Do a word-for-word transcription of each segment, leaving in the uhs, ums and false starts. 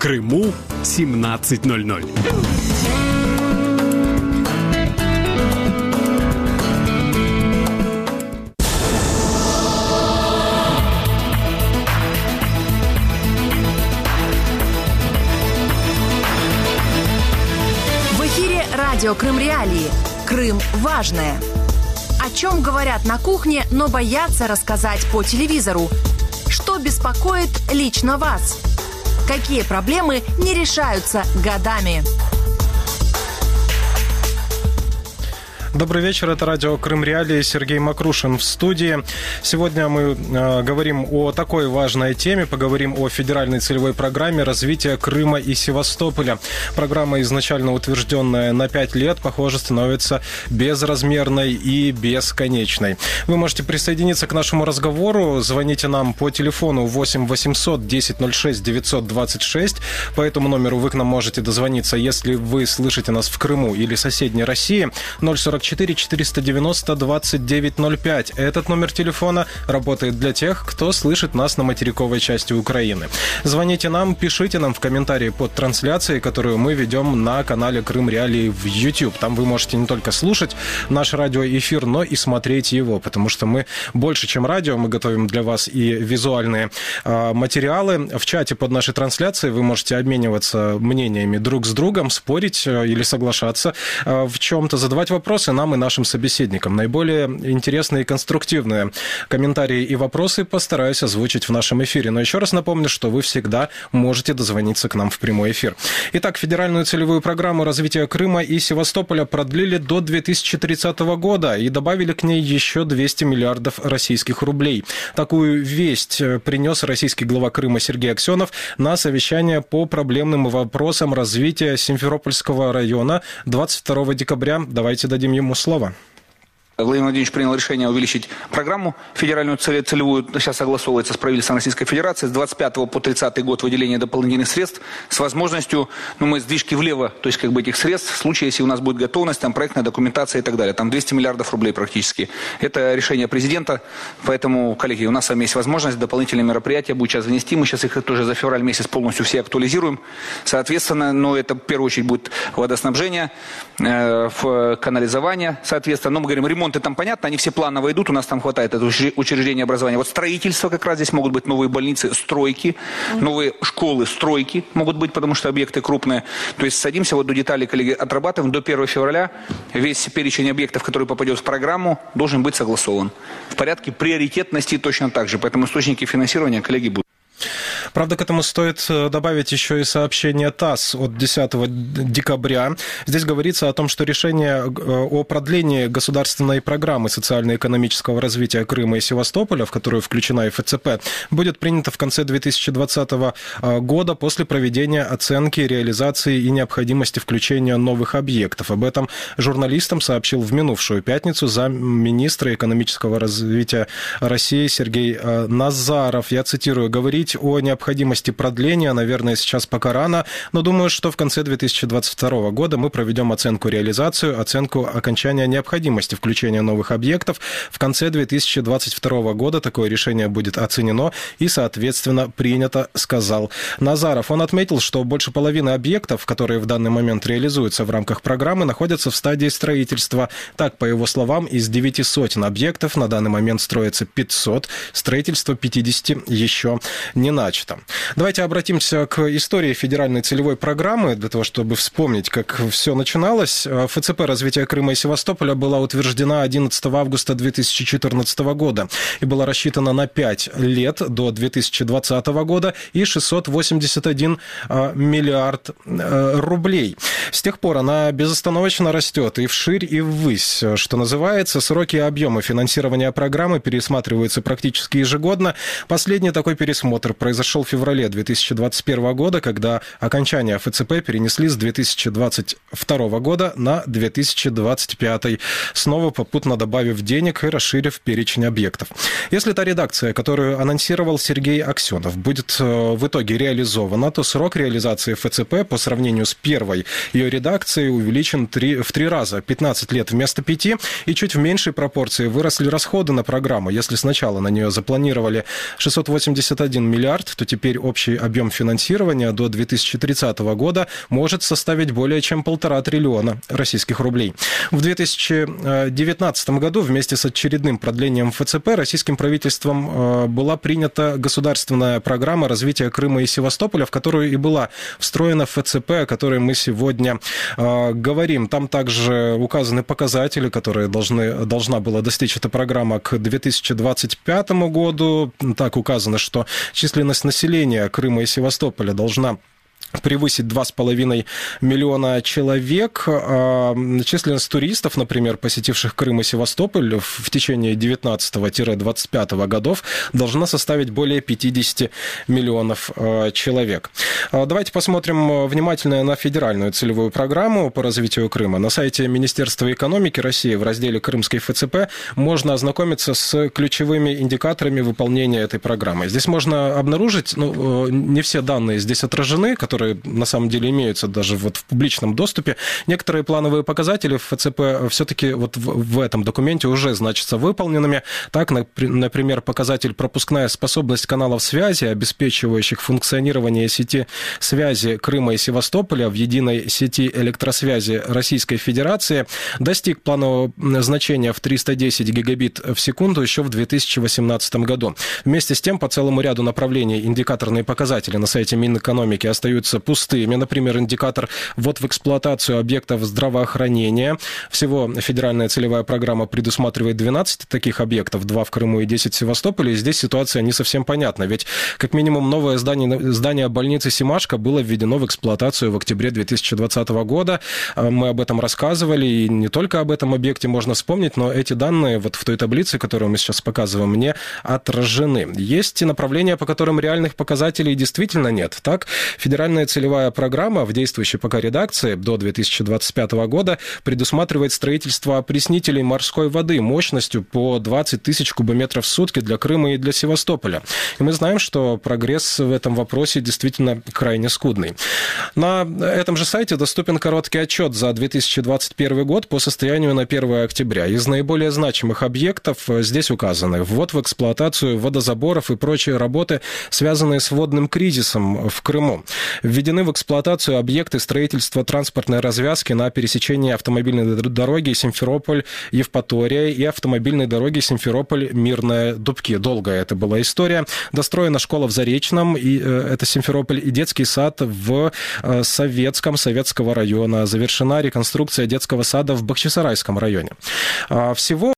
Крыму семнадцать ноль ноль. В эфире радио Крым Реалии. Крым важное. О чем говорят на кухне, но боятся рассказать по телевизору? Что беспокоит лично вас? Какие проблемы не решаются годами? Добрый вечер, это радио Крым Реалии, Сергей Макрушин в студии. Сегодня мы э, говорим о такой важной теме, поговорим о федеральной целевой программе развития Крыма и Севастополя. Программа, изначально утвержденная на пять лет, похоже, становится безразмерной и бесконечной. Вы можете присоединиться к нашему разговору, звоните нам по телефону восемь восемьсот десять ноль шесть девятьсот двадцать шесть. По этому номеру вы к нам можете дозвониться, если вы слышите нас в Крыму или соседней России. ноль сорок четыре четыреста девяносто двадцать девять ноль пять. Этот номер телефона работает для тех, кто слышит нас на материковой части Украины. Звоните нам, пишите нам в комментарии под трансляцией, которую мы ведем на канале Крым Реалии в YouTube. Там вы можете не только слушать наш радиоэфир, но и смотреть его, потому что мы больше, чем радио, мы готовим для вас и визуальные э, материалы. В чате под нашей трансляцией вы можете обмениваться мнениями друг с другом, спорить э, или соглашаться э, в чем-то, задавать вопросы нам и нашим собеседникам. Наиболее интересные и конструктивные комментарии и вопросы постараюсь озвучить в нашем эфире. Но еще раз напомню, что вы всегда можете дозвониться к нам в прямой эфир. Итак, федеральную целевую программу развития Крыма и Севастополя продлили до две тысячи тридцатого года и добавили к ней еще двести миллиардов российских рублей. Такую весть принес российский глава Крыма Сергей Аксенов на совещание по проблемным вопросам развития Симферопольского района двадцать второго декабря. Давайте дадим ему слово. Владимир Владимирович принял решение увеличить программу федеральную целевую, сейчас согласовывается с правительством Российской Федерации, с двадцать пятого по тридцатый год выделение дополнительных средств с возможностью, ну, мы сдвижки влево, то есть как бы этих средств, в случае, если у нас будет готовность, там проектная документация и так далее, там двести миллиардов рублей практически. Это решение президента, поэтому, коллеги, у нас с вами есть возможность, дополнительные мероприятия будет сейчас внести, мы сейчас их тоже за февраль месяц полностью все актуализируем, соответственно, но это в первую очередь будет водоснабжение, э, канализование, соответственно, но мы говорим, ремонт. Ремонты там, понятно, они все планово идут, у нас там хватает это учреждения образования. Вот строительство как раз здесь могут быть новые больницы, стройки, новые школы, стройки могут быть, потому что объекты крупные. То есть садимся вот до деталей, коллеги, отрабатываем. До первого февраля весь перечень объектов, который попадет в программу, должен быть согласован. В порядке приоритетности точно так же. Поэтому источники финансирования, коллеги, будут. Правда, к этому стоит добавить еще и сообщение ТАСС от десятого декабря. Здесь говорится о том, что решение о продлении государственной программы социально-экономического развития Крыма и Севастополя, в которую включена эф цэ пэ, будет принято в конце две тысячи двадцатого года после проведения оценки реализации и необходимости включения новых объектов. Об этом журналистам сообщил в минувшую пятницу замминистра экономического развития России Сергей Назаров. Я цитирую: «Говорить о необходимости продления, наверное, сейчас пока рано, но думаю, что в конце две тысячи двадцать второго года мы проведем оценку реализацию, оценку окончания необходимости включения новых объектов. В конце две тысячи двадцать второго года такое решение будет оценено и, соответственно, принято», сказал Назаров. Он отметил, что больше половины объектов, которые в данный момент реализуются в рамках программы, находятся в стадии строительства. Так, по его словам, из девяти сотен объектов на данный момент строится пятьсот, строительство пятидесяти еще не начато. Давайте обратимся к истории федеральной целевой программы, для того, чтобы вспомнить, как все начиналось. эф цэ пэ развития Крыма и Севастополя была утверждена одиннадцатого августа две тысячи четырнадцатого года и была рассчитана на пять лет до две тысячи двадцатого года и шестьсот восемьдесят один миллиард рублей. С тех пор она безостановочно растет и вширь, и ввысь. Что называется, сроки и объемы финансирования программы пересматриваются практически ежегодно. Последний такой пересмотр произошел в феврале две тысячи двадцать первого года, когда окончание эф цэ пэ перенесли с две тысячи двадцать второго года на две тысячи двадцать пятый, снова попутно добавив денег и расширив перечень объектов. Если та редакция, которую анонсировал Сергей Аксенов, будет в итоге реализована, то срок реализации эф цэ пэ по сравнению с первой ее редакцией увеличен в три раза, пятнадцать лет вместо пяти, и чуть в меньшей пропорции выросли расходы на программу. Если сначала на нее запланировали шестьсот восемьдесят один миллиард, то теперь общий объем финансирования до две тысячи тридцатого года может составить более чем полтора триллиона российских рублей. В две тысячи девятнадцатом году вместе с очередным продлением эф цэ пэ российским правительством была принята государственная программа развития Крыма и Севастополя, в которую и была встроена эф цэ пэ, о которой мы сегодня говорим. Там также указаны показатели, которые должны, должна была достичь эта программа к две тысячи двадцать пятому году. Так указано, что численность населения Крыма и Севастополя должна превысить два с половиной миллиона человек. Численность туристов, например, посетивших Крым и Севастополь в течение девятнадцатого — двадцать пятого годов, должна составить более пятьдесят миллионов человек. Давайте посмотрим внимательно на федеральную целевую программу по развитию Крыма. На сайте Министерства экономики России в разделе «Крымский эф цэ пэ» можно ознакомиться с ключевыми индикаторами выполнения этой программы. Здесь можно обнаружить, ну, не все данные здесь отражены, которые на самом деле имеются даже вот в публичном доступе. Некоторые плановые показатели эф цэ пэ все-таки вот в, в этом документе уже значатся выполненными. Так, например, показатель пропускная способность каналов связи, обеспечивающих функционирование сети связи Крыма и Севастополя в единой сети электросвязи Российской Федерации, достиг планового значения в триста десять гигабит в секунду еще в две тысячи восемнадцатом году. Вместе с тем, по целому ряду направлений индикаторные показатели на сайте Минэкономики остаются пустыми. Например, индикатор ввод в эксплуатацию объектов здравоохранения. Всего федеральная целевая программа предусматривает двенадцать таких объектов, два в Крыму и десять в Севастополе. И здесь ситуация не совсем понятна, ведь как минимум новое здание, здание больницы Семашко было введено в эксплуатацию в октябре две тысячи двадцатого года. Мы об этом рассказывали, и не только об этом объекте можно вспомнить, но эти данные вот в той таблице, которую мы сейчас показываем, не отражены. Есть направления, по которым реальных показателей действительно нет. Так, федеральная целевая программа в действующей пока редакции до две тысячи двадцать пятого года предусматривает строительство опреснителей морской воды мощностью по двадцать тысяч кубометров в сутки для Крыма и для Севастополя. И мы знаем, что прогресс в этом вопросе действительно крайне скудный. На этом же сайте доступен короткий отчет за две тысячи двадцать первый год по состоянию на первое октября. Из наиболее значимых объектов здесь указаны ввод в эксплуатацию водозаборов и прочие работы, связанные с водным кризисом в Крыму. Введены в эксплуатацию объекты строительства транспортной развязки на пересечении автомобильной дороги Симферополь-Евпатория и автомобильной дороги Симферополь-Мирная-Дубки. Долгая это была история. Достроена школа в Заречном, и, это Симферополь, и детский сад в Советском, Советского района. Завершена реконструкция детского сада в Бахчисарайском районе. Всего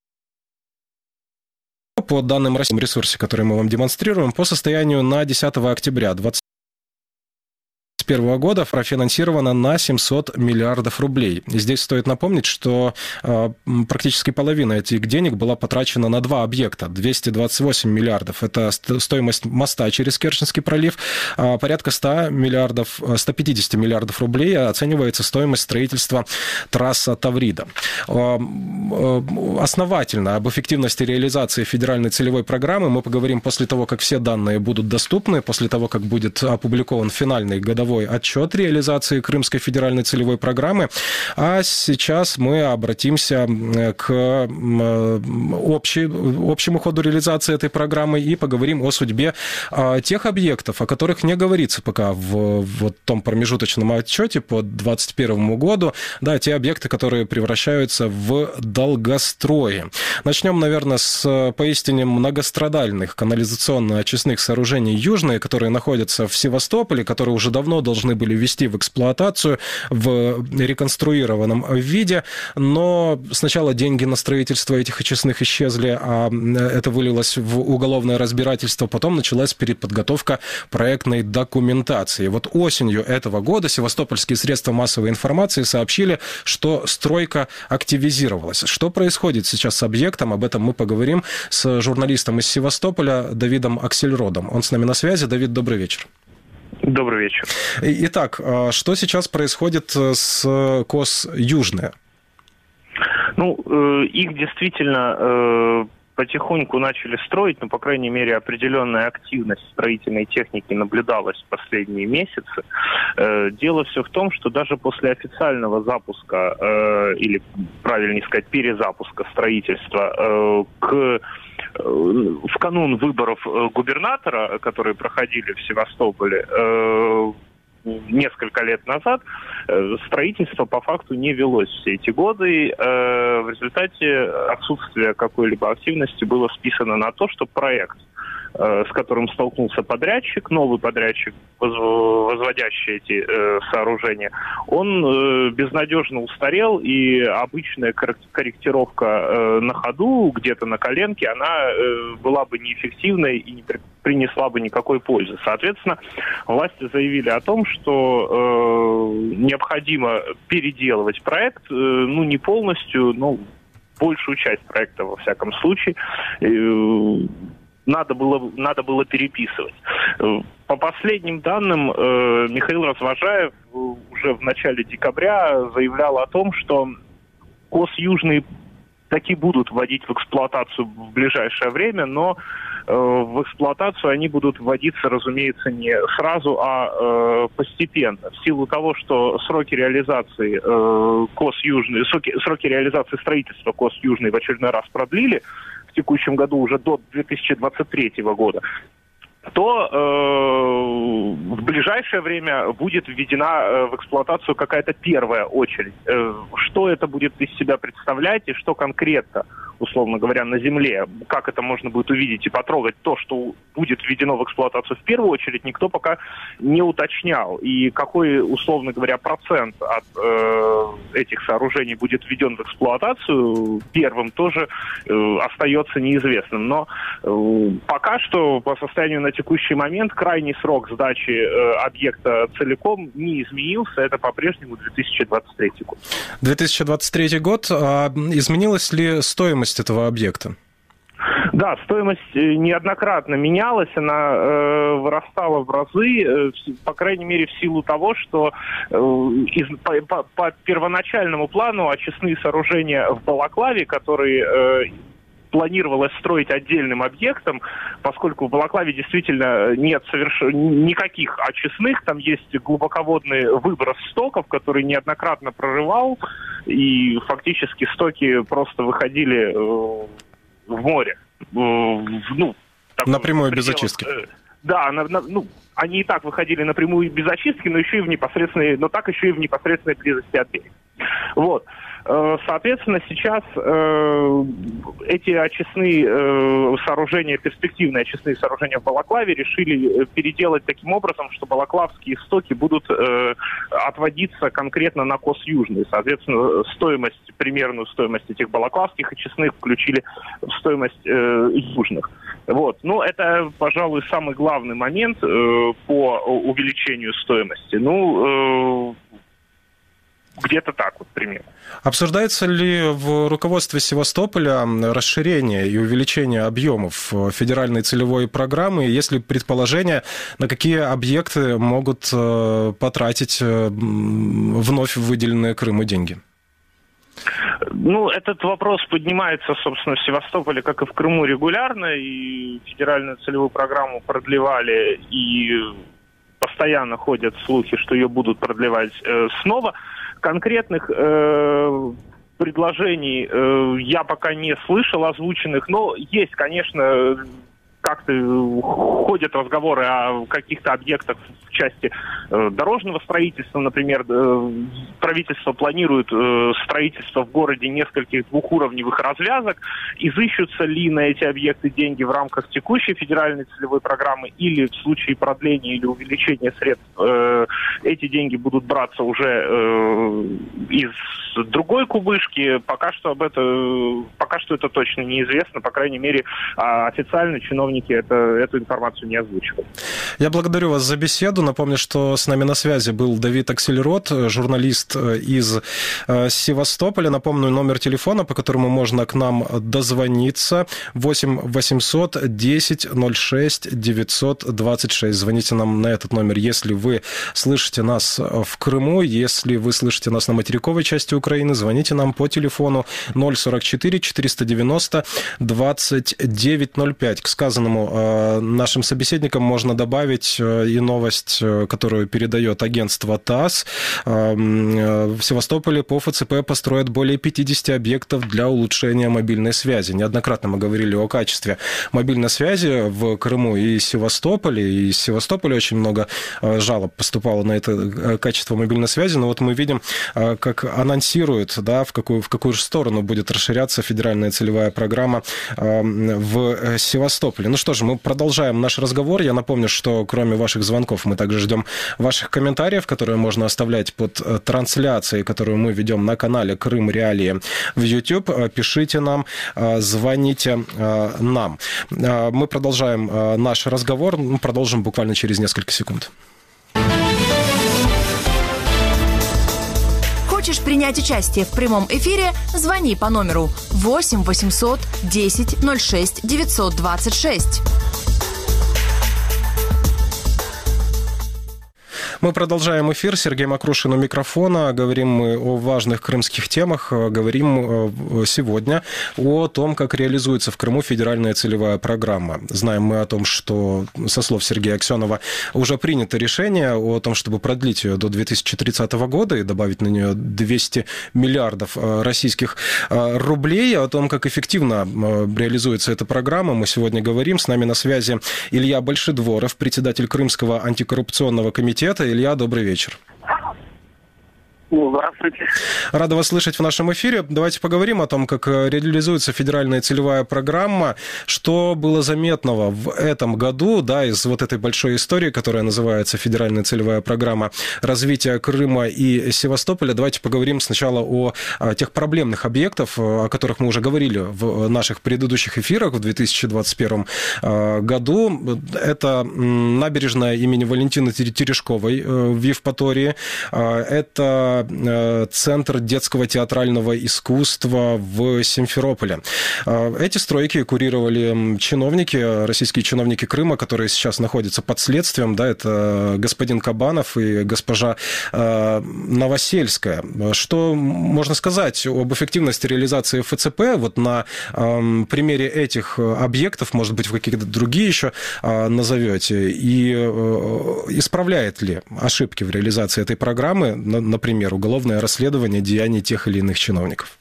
по данным российского ресурса, который мы вам демонстрируем, по состоянию на десятое октября двадцать первого года профинансировано на семьсот миллиардов рублей. И здесь стоит напомнить, что э, практически половина этих денег была потрачена на два объекта. двести двадцать восемь миллиардов. Это стоимость моста через Керченский пролив. А порядка сто миллиардов, сто пятьдесят миллиардов рублей оценивается стоимость строительства трассы Таврида. Э, э, основательно об эффективности реализации федеральной целевой программы мы поговорим после того, как все данные будут доступны, после того, как будет опубликован финальный годовой отчет реализации Крымской федеральной целевой программы. А сейчас мы обратимся к общей, общему ходу реализации этой программы и поговорим о судьбе тех объектов, о которых не говорится пока в, в том промежуточном отчете по двадцать первому году. Да, те объекты, которые превращаются в долгострои. Начнем, наверное, с поистине многострадальных канализационно-очистных сооружений южные, которые находятся в Севастополе, которые уже давно должны были ввести в эксплуатацию в реконструированном виде, но сначала деньги на строительство этих очистных исчезли, а это вылилось в уголовное разбирательство, потом началась переподготовка проектной документации. Вот осенью этого года севастопольские средства массовой информации сообщили, что стройка активизировалась. Что происходит сейчас с объектом? Об этом мы поговорим с журналистом из Севастополя Давидом Аксельродом. Он с нами на связи. Давид, добрый вечер. Добрый вечер. Итак, что сейчас происходит с КОС «Южная»? Ну, их действительно потихоньку начали строить, но, по крайней мере, определенная активность строительной техники наблюдалась в последние месяцы. Э, дело все в том, что даже после официального запуска, э, или, правильнее сказать, перезапуска строительства, э, к, э, в канун выборов губернатора, которые проходили в Севастополе, э, несколько лет назад, строительство по факту не велось все эти годы. В результате отсутствия какой-либо активности было списано на то, что проект, с которым столкнулся подрядчик, новый подрядчик, возводящий эти э, сооружения, он э, безнадежно устарел, и обычная корректировка э, на ходу, где-то на коленке, она э, была бы неэффективной и не принесла бы никакой пользы. Соответственно, власти заявили о том, что э, необходимо переделывать проект, э, ну, не полностью, но большую часть проекта, во всяком случае, э, Надо было, надо было переписывать. По последним данным, э, Михаил Развожаев уже в начале декабря заявлял о том, что КОС Южный таки будут вводить в эксплуатацию в ближайшее время, но э, в эксплуатацию они будут вводиться, разумеется, не сразу, а э, постепенно. В силу того, что сроки реализации э, КОС Южный, сроки, сроки реализации строительства КОС Южный в очередной раз продлили, в текущем году уже до две тысячи двадцать третьего года, то э, в ближайшее время будет введена э, в эксплуатацию какая-то первая очередь. Э, что это будет из себя представлять и что конкретно, условно говоря, на земле, как это можно будет увидеть и потрогать то, что будет введено в эксплуатацию в первую очередь, никто пока не уточнял. И какой, условно говоря, процент от э, этих сооружений будет введен в эксплуатацию первым, тоже э, остается неизвестным. Но э, пока что по состоянию на текущий момент крайний срок сдачи э, объекта целиком не изменился. Это по-прежнему две тысячи двадцать третий год. две тысячи двадцать третий год. А изменилась ли стоимость этого объекта? Да, стоимость неоднократно менялась, она э, вырастала в разы, э, по крайней мере в силу того, что э, из, по, по, по первоначальному плану очистные сооружения в Балаклаве, которые э, планировалось строить отдельным объектом, поскольку в Балаклаве действительно нет соверш... никаких очистных, там есть глубоководный выброс стоков, который неоднократно прорывал, и фактически стоки просто выходили э, в море. Э, ну, напрямую без очистки. Э, да, на, на, ну, они и так выходили напрямую без очистки, но еще и в непосредственной, но так еще и в непосредственной близости от берега. Вот. Соответственно, сейчас э, эти очистные э, сооружения, перспективные очистные сооружения в Балаклаве решили переделать таким образом, что балаклавские стоки будут э, отводиться конкретно на КОС Южный. Соответственно, стоимость, примерную стоимость этих балаклавских очистных включили в стоимость э, южных. Вот. Ну, это, пожалуй, самый главный момент э, по увеличению стоимости. Ну, э, где-то так вот примерно. Обсуждается ли в руководстве Севастополя расширение и увеличение объемов федеральной целевой программы? Есть ли предположения, на какие объекты могут потратить вновь выделенные Крыму деньги? Ну, этот вопрос поднимается, собственно, в Севастополе, как и в Крыму, регулярно, и федеральную целевую программу продлевали, и постоянно ходят слухи, что ее будут продлевать э, снова. Конкретных э, предложений э, я пока не слышал озвученных, но есть, конечно, как-то ходят разговоры о каких-то объектах в части э, дорожного строительства. Например, э, правительство планирует э, строительство в городе нескольких двухуровневых развязок. Изыщутся ли на эти объекты деньги в рамках текущей федеральной целевой программы, или в случае продления или увеличения средств э, эти деньги будут браться уже э, из другой кубышки. Пока что об этом, пока что это точно неизвестно. По крайней мере, официально чиновники чиновники это, эту информацию не озвучивают. Я благодарю вас за беседу. Напомню, что с нами на связи был Давид Аксельрод, журналист из Севастополя. Напомню, номер телефона, по которому можно к нам дозвониться, восемь восемьсот десять ноль шесть девятьсот двадцать шесть. Звоните нам на этот номер, если вы слышите нас в Крыму, если вы слышите нас на материковой части Украины, звоните нам по телефону ноль сорок четыре четыреста девяносто двадцать девять ноль пять. К сказанному нашим собеседникам можно добавить и новость, которую передает агентство ТАСС. В Севастополе по ФЦП построят более пятьдесят объектов для улучшения мобильной связи. Неоднократно мы говорили о качестве мобильной связи в Крыму и Севастополе. И из Севастополя очень много жалоб поступало на это качество мобильной связи. Но вот мы видим, как анонсируют, да, в какую, в какую же сторону будет расширяться федеральная целевая программа в Севастополе. Ну что же, мы продолжаем наш разговор. Я напомню, что кроме ваших звонков мы также ждем ваших комментариев, которые можно оставлять под трансляцией, которую мы ведем на канале Крым Реалии в YouTube. Пишите нам, звоните нам. Мы продолжаем наш разговор. Продолжим буквально через несколько секунд. Хочешь принять участие в прямом эфире? Звони по номеру восемь восемьсот десять ноль шесть девятьсот двадцать шесть. Мы продолжаем эфир. Сергей Макрушин у микрофона. Говорим мы о важных крымских темах. Говорим сегодня о том, как реализуется в Крыму федеральная целевая программа. Знаем мы о том, что, со слов Сергея Аксенова, уже принято решение о том, чтобы продлить ее до две тысячи тридцатого года и добавить на нее двести миллиардов российских рублей. О том, как эффективно реализуется эта программа, мы сегодня говорим. С нами на связи Илья Большедворов, председатель Крымского антикоррупционного комитета. Илья, добрый вечер. Здравствуйте. Рада вас слышать в нашем эфире. Давайте поговорим о том, как реализуется федеральная целевая программа. Что было заметного в этом году, да, из вот этой большой истории, которая называется федеральная целевая программа развития Крыма и Севастополя. Давайте поговорим сначала о, о тех проблемных объектах, о которых мы уже говорили в наших предыдущих эфирах в две тысячи двадцать первом году. Это набережная имени Валентины Терешковой в Евпатории. Это Центр детского театрального искусства в Симферополе. Эти стройки курировали чиновники, российские чиновники Крыма, которые сейчас находятся под следствием. Да, это господин Кабанов и госпожа Новосельская. Что можно сказать об эффективности реализации ФЦП вот на примере этих объектов, может быть, вы какие-то другие еще назовете, и исправляет ли ошибки в реализации этой программы, например, уголовное расследование деяний тех или иных чиновников?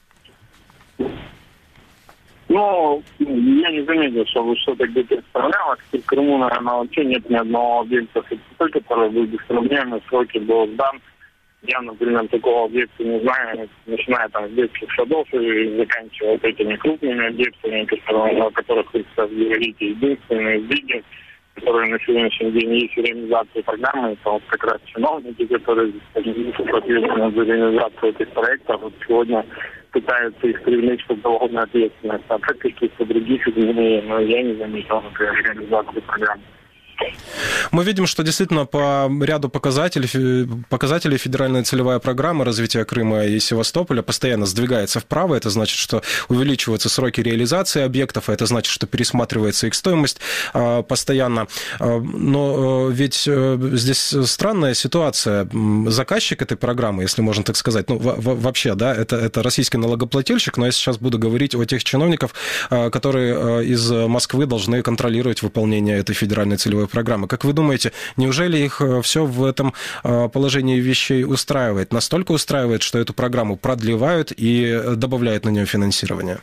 Ну, я не заметил, чтобы что-то где-то исправлялось. В Крыму, наверное, вообще нет ни одного объекта, который был беспроблемный, сроки был сдан. Я, например, такого объекта не знаю, начиная там с детских садов и заканчивая вот этими крупными объектами, о которых вы сейчас говорите. Единственный сдвиг, которые на сегодняшний день есть реализация программы, это вот как раз чиновники, которые несут ответственность за реализацию этих проектов, вот сегодня пытаются их привлечь к уголовной ответственности, а как каких-то других изменений, но я не заметил, например, реализацию программы. Мы видим, что действительно по ряду показателей, показателей федеральная целевая программа развития Крыма и Севастополя постоянно сдвигается вправо. Это значит, что увеличиваются сроки реализации объектов, а это значит, что пересматривается их стоимость постоянно. Но ведь здесь странная ситуация. Заказчик этой программы, если можно так сказать, ну вообще, да, это, это российский налогоплательщик, но я сейчас буду говорить о тех чиновников, которые из Москвы должны контролировать выполнение этой федеральной целевой программы. Как вы думаете, неужели их все в этом положении вещей устраивает? Настолько устраивает, что эту программу продлевают и добавляют на нее финансирование?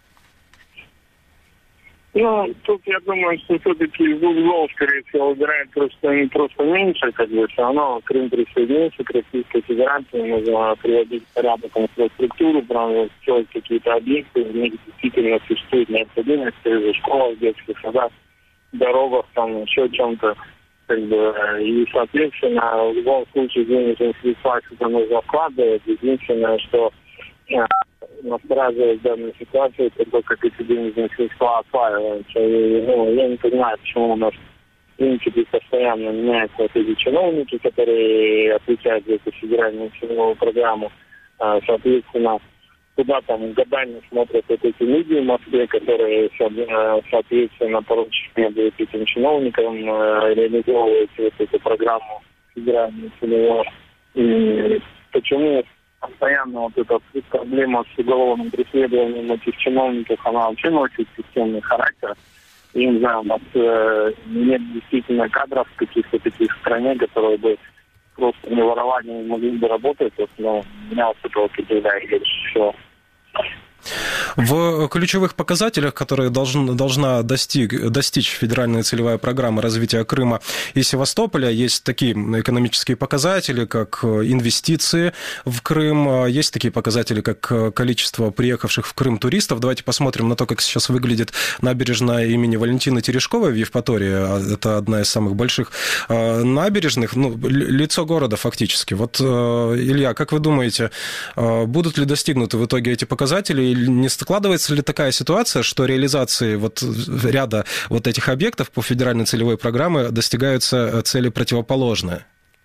Ну, тут я думаю, что все-таки из углов, скорее всего, выбирают просто, не просто меньше, как бы, все равно Крым присоединился к Российской Федерации, нужно приводить в порядок инфраструктуру, строить какие-то объекты, в них действительно существует необходимость в школах, детских садах, дорогах, там, еще чем-то, как бы, и, соответственно, в любом случае денежные средства сюда нужно вкладывать. Единственное, что настораживает в данной ситуации, это то, как эти денежные средства осваиваются. И, ну, я не понимаю, почему у нас в принципе постоянно меняются вот эти чиновники, которые отвечают за эту федеральную целевую программу. Соответственно, куда там годами смотрят вот эти люди в Москве, которые, соответственно, поручены будут этим чиновникам реализовывать вот эту программу федеральную целевую. И почему постоянно вот эта проблема с уголовным преследованием этих чиновников, она вообще носит системный характер. Я не знаю, у нас э, нет действительно кадров каких-то таких в стране, которые бы просто не воровали, не могли бы работать. Вот, но меня вот это вот удивляет больше всего. В ключевых показателях, которые должен, должна достиг, достичь федеральная целевая программа развития Крыма и Севастополя, есть такие экономические показатели, как инвестиции в Крым, есть такие показатели, как количество приехавших в Крым туристов. Давайте посмотрим на то, как сейчас выглядит набережная имени Валентины Терешковой в Евпатории. Это одна из самых больших набережных, ну, лицо города фактически. Вот, Илья, как вы думаете, будут ли достигнуты в итоге эти показатели? Не складывается ли такая ситуация, что реализации вот ряда вот этих объектов по федеральной целевой программе достигаются цели противоположные?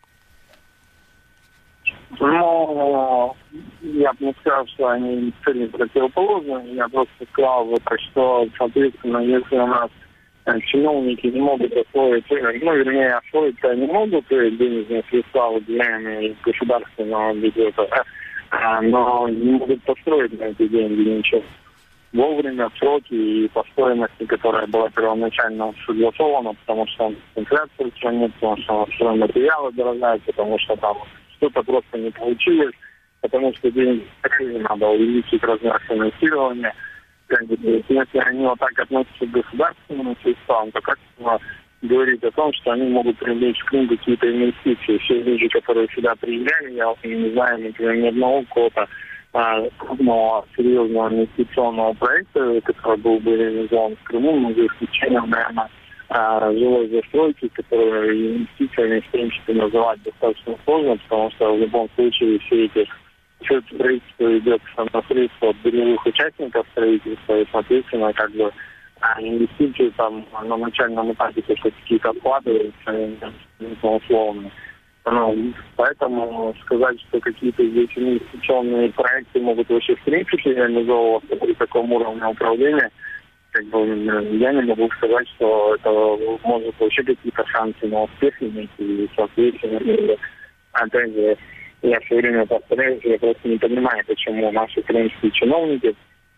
Ну, я бы не сказал, что они цели противоположные. Я просто сказал, вот, что, соответственно, если у нас чиновники не могут освоить, ну, вернее, освоить-то не могут денежные средства, выделяемые из государственного бюджета, но не могут построить на эти деньги ничего вовремя, в сроки и по стоимости, которая была первоначально согласована, потому что инфляция в стране, потому что стройматериалы дорогают, потому что там что-то просто не получилось, потому что деньги надо увеличить размер финансирования. Как бы, если они вот так относятся к государственным средствам, то как говорить о том, что они могут привлечь в Крым какие-то инвестиции. Все люди, которые сюда приезжали, я вот не знаю, например, ни одного какого-то а, крупного, серьезного инвестиционного проекта, который был бы реализован в Крыму, но за исключением, наверное, а, жилой застройки, которые инвестициями, в принципе, называть достаточно сложно, потому что в любом случае все эти все это строительство идет на средства от биржевых участников строительства, и, соответственно, как бы а инвестиции там на начальном этапе только какие-то откладываются, условно. Ну, поэтому сказать, что какие-то здесь инвестиционные проекты могут вообще в принципе реализовываться при таком уровне управления, как бы я не могу сказать, что это может вообще какие-то шансы на успех иметь. И, соответственно, опять же, я все время повторяюсь, я просто не понимаю, почему наши крымские чиновники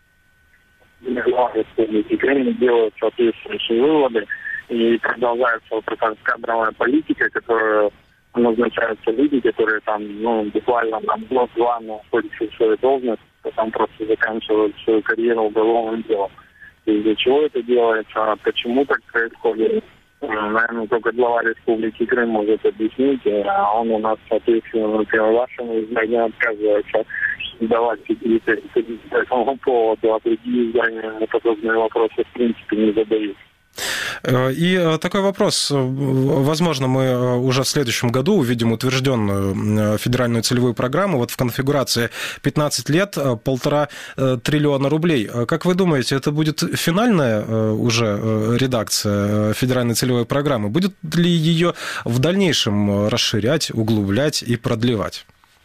Республики Крым делают соответствующие выводы и продолжается вот эта кадровая политика, которая назначаются люди, которые там, ну, буквально там год-два находятся в своей должности, потом просто заканчивают свою карьеру уголовным делом. И из-за чего это делается, почему так происходит, наверное, только глава Республики Крым может объяснить, а он у нас, соответственно, например, вашему изданию отказывается давать какие-то по этому поводу, а другие издания на подобные вопросы в принципе не задают. И такой вопрос. Возможно, мы уже в следующем году увидим утвержденную федеральную целевую программу. Вот в конфигурации пятнадцать лет, полтора триллиона рублей. Как вы думаете, это будет финальная уже редакция федеральной целевой программы? Будет ли ее в дальнейшем расширять, углублять и продлевать?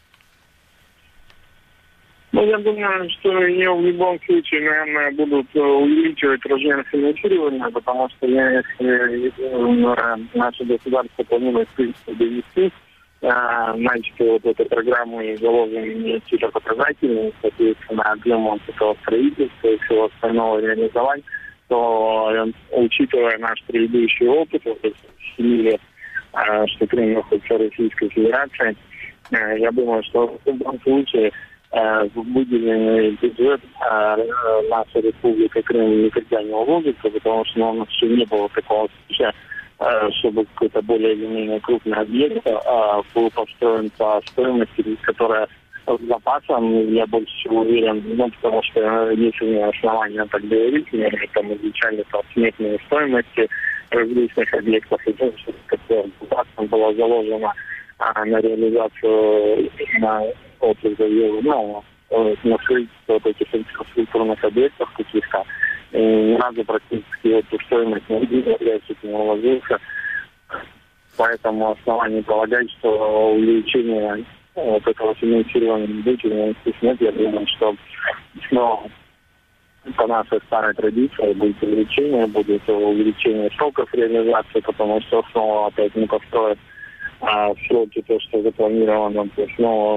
Ну, я думаю, что ее в любом случае, наверное, будут увеличивать размер финансирования, потому что если наше государство планирует, в принципе, довести начатую вот эту программу и заложенные какие-то показатели, соответственно, объем этого строительства и всего остального реализовать, то, учитывая наш предыдущий опыт, вот эти семи лет, что Крым находится в Российской Федерации, я думаю, что в любом случае выделенный бюджет наша Республика Крым никогда не уложится, потому что у нас еще не было такого случая, чтобы какой-то более или менее крупный объект был построен по стоимости, которая с запасом, я больше всего уверен, ну, потому что есть у меня основания так говорить, мы там изучали там сметные стоимости различных объектов, и то, что с запасом было заложено на реализацию на отзывы, ну, на строительство вот этих инфраструктурных объектов каких-то. И ни разу практически эту стоимость не не уложился. Поэтому оснований полагать, что увеличение вот этого финансирования длительного нет, я думаю, что снова по нашей старой традиции будет увеличение, будет увеличение сроков реализации, потому что снова опять не построят а, в сроки то, что запланировано. То есть, но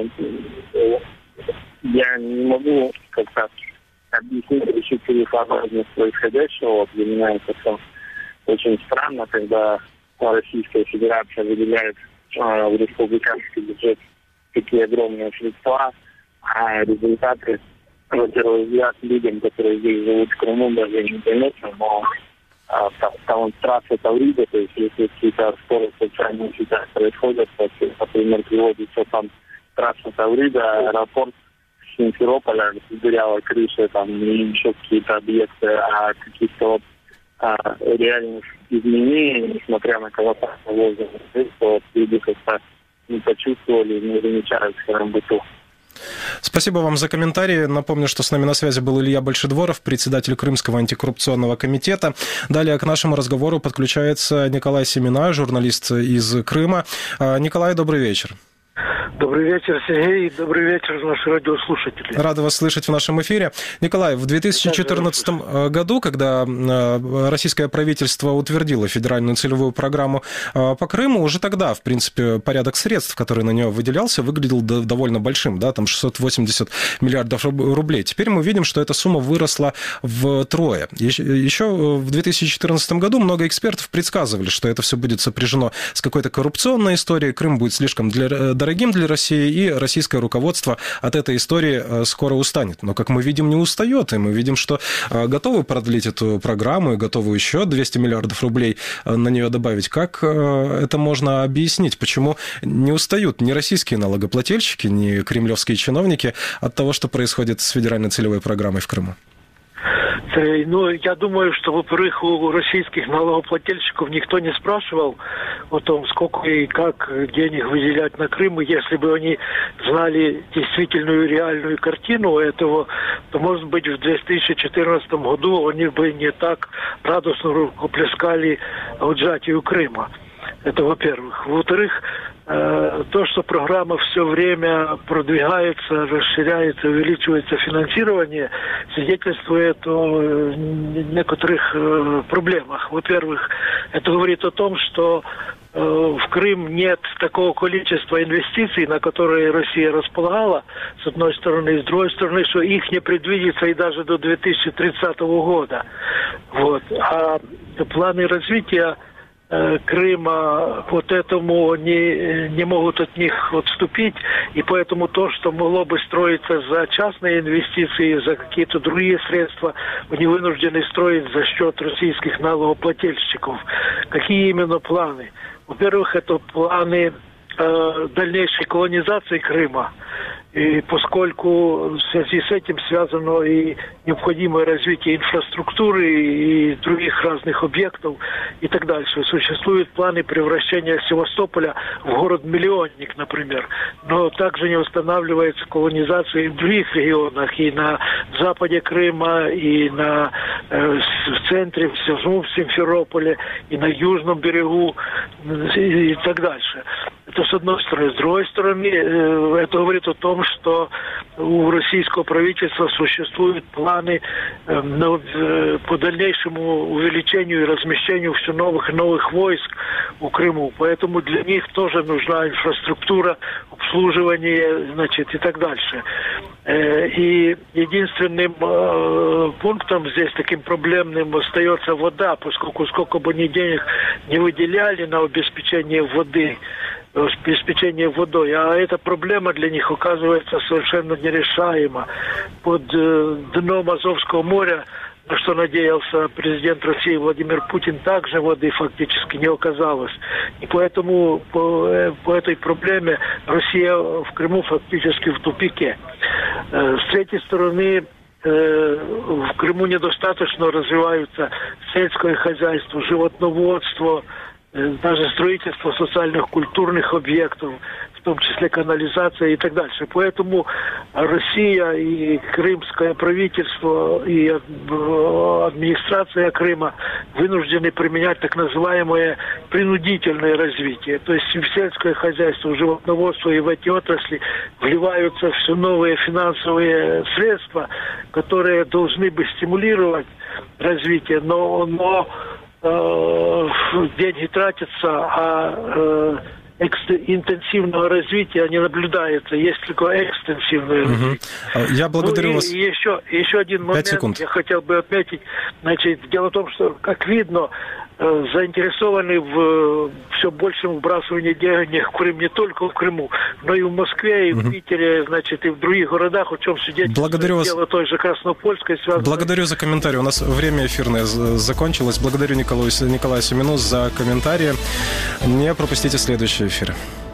я не могу как-то объяснить решительность происходящего. Вот для меня это все очень странно, когда Российская Федерация выделяет э, в республиканский бюджет такие огромные средства, а результаты, на первый взгляд, людям, которые здесь живут в Крыму, даже не заметны, но э, там, там трасса Таврида, то есть если какие-то споры в социальных сетях происходят, то, например, приводится там трасса Таврида, аэропорт Симферополя с дырявой крышей, там, и еще какие-то объекты, а каких-то вот а, реальных изменений, несмотря на колоссальные вложенные средства, вот люди как-то не почувствовали, не замечают в своем быту. Спасибо вам за комментарии. Напомню, что с нами на связи был Илья Большедворов, председатель Крымского антикоррупционного комитета. Далее к нашему разговору подключается Николай Семина, журналист из Крыма. Николай, добрый вечер. Добрый вечер, Сергей. Добрый вечер, наши радиослушатели. Рада вас слышать в нашем эфире. Николай, в две тысячи четырнадцатом году, когда российское правительство утвердило федеральную целевую программу по Крыму, уже тогда, в принципе, порядок средств, который на нее выделялся, выглядел довольно большим, да, там шестьсот восемьдесят миллиардов рублей. Теперь мы видим, что эта сумма выросла втрое. Еще в две тысячи четырнадцатом году много экспертов предсказывали, что это все будет сопряжено с какой-то коррупционной историей, Крым будет слишком для, дорогим для России, и российское руководство от этой истории скоро устанет. Но, как мы видим, не устает, и мы видим, что готовы продлить эту программу и готовы еще двести миллиардов рублей на нее добавить. Как это можно объяснить? Почему не устают ни российские налогоплательщики, ни кремлевские чиновники от того, что происходит с федеральной целевой программой в Крыму? Ну, я думаю, что, во-первых, у российских налогоплательщиков никто не спрашивал о том, сколько и как денег выделять на Крым. И если бы они знали действительную реальную картину этого, то, может быть, в две тысячи четырнадцатом году они бы не так радостно рукоплескали отжатию Крыма. Это во-первых. Во-вторых, то, что программа все время продвигается, расширяется, увеличивается финансирование, свидетельствует о некоторых проблемах. Во-первых, это говорит о том, что в Крым нет такого количества инвестиций, на которые Россия располагала, с одной стороны, и с другой стороны, что их не предвидится и даже до две тысячи тридцатого года. Вот. А планы развития Крыма вот этому не, не могут от них отступить, и поэтому то, что могло бы строиться за частные инвестиции, за какие-то другие средства, они вынуждены строить за счет российских налогоплательщиков. Какие именно планы? Во-первых, это планы э, дальнейшей колонизации Крыма. И поскольку в связи с этим связано и необходимое развитие инфраструктуры и других разных объектов и так дальше. Существуют планы превращения Севастополя в город-миллионник, например. Но также не устанавливается колонизация и в других регионах, и на западе Крыма, и на, э, в центре, в Симферополе, и на южном берегу, и, и так дальше. Это с одной стороны. С другой стороны, э, это говорит о том, что у российского правительства существуют планы э, на, э, по дальнейшему увеличению и размещению все новых и новых войск у Крыму. Поэтому для них тоже нужна инфраструктура, обслуживание, значит, и так дальше. Э, и единственным э, пунктом здесь таким проблемным остается вода, поскольку сколько бы ни денег не выделяли на обеспечение воды, обеспечение водой, а эта проблема для них оказывается совершенно нерешаема. Под э, дном Азовского моря, на что надеялся президент России Владимир Путин, также воды фактически не оказалось. И поэтому по, э, по этой проблеме Россия в Крыму фактически в тупике. Э, с третьей стороны, в Крыму недостаточно развиваются сельское хозяйство, животноводство, даже строительство социальных, культурных объектов, в том числе канализация и так дальше. Поэтому Россия и крымское правительство, и администрация Крыма вынуждены применять так называемое принудительное развитие. То есть в сельское хозяйство, в животноводство и в эти отрасли вливаются все новые финансовые средства, которые должны бы стимулировать развитие, но, но э, деньги тратятся, а э, экс- интенсивного развития не наблюдается, есть только экстенсивное угу. развитие. Я благодарю ну, и, вас. И еще, еще один момент я хотел бы отметить. Значит, дело в том, что, как видно, заинтересованы в все большем вбрасывании денег в Крым не только в Крыму, но и в Москве, и в Питере, значит, и в других городах, о чем свидетельствует дело той же Краснопольской. Связано... Благодарю за комментарий. У нас время эфирное закончилось. Благодарю Николаю, Николая Семену за комментарии. Не пропустите следующий эфир.